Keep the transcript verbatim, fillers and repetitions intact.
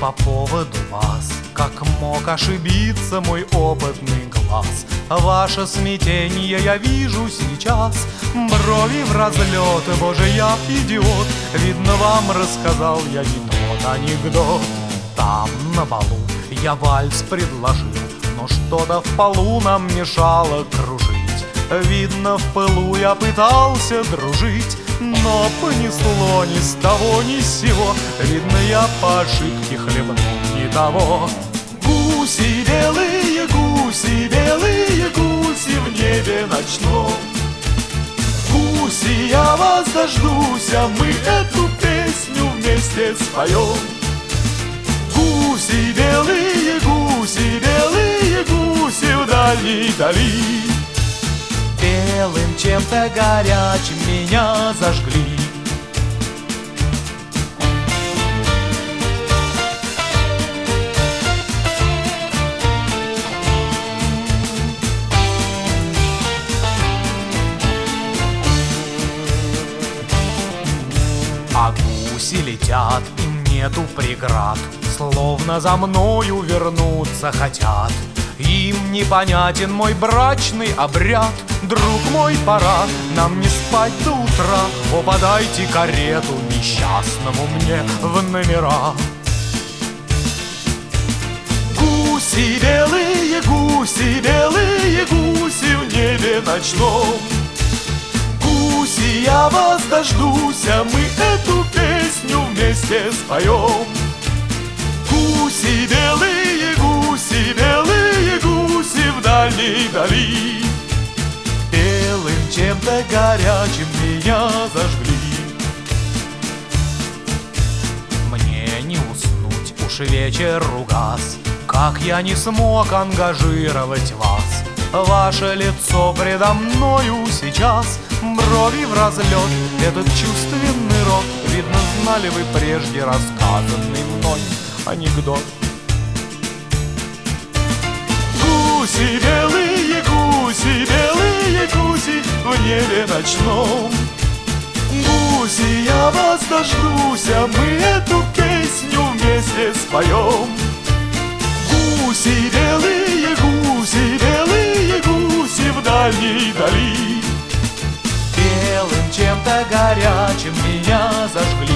по поводу вас. Как мог ошибиться мой опытный глаз? Ваше смятение я вижу сейчас. Брови в разлет, боже, я идиот. Видно, вам рассказал я не тот анекдот. Там, на балу, я вальс предложил, но что-то в полу нам мешало кружить. Видно, в пылу я пытался дружить, но понесло ни с того ни с сего. Видно, я по ошибке хлебнул не того. Гуси белые, гуси белые, гуси в небе ночном. Гуси, я вас дождусь, а мы эту песню вместе споем. Гуси белые, гуси белые, гуси в дальней дали. Белым чем-то горячим меня зажгли. А гуси летят, им нету преград, словно за мною вернуться хотят. Им непонятен мой брачный обряд. Друг мой, пора нам не спать до утра. О, подайте карету несчастному мне в номера. Гуси белые, гуси белые, гуси в небе ночном. Гуси, я вас дождусь, а мы эту песню вместе споем. Гуси белые, гуси белые, гуси в дальней дали. Белым чем-то горячим меня зажгли. Мне не уснуть, уж вечер угас. Как я не смог ангажировать вас? Ваше лицо предо мною сейчас, брови в разлет, этот чувственный рот. Видно, знали вы прежде рассказанный мной анекдот. Гуси белые, гуси белые, гуси в небе ночном. Гуси, я вас дождусь, а мы эту песню вместе споем. Гуси белые, гуси белые, гуси в дальней дали. Белым чем-то горячим меня зажгли.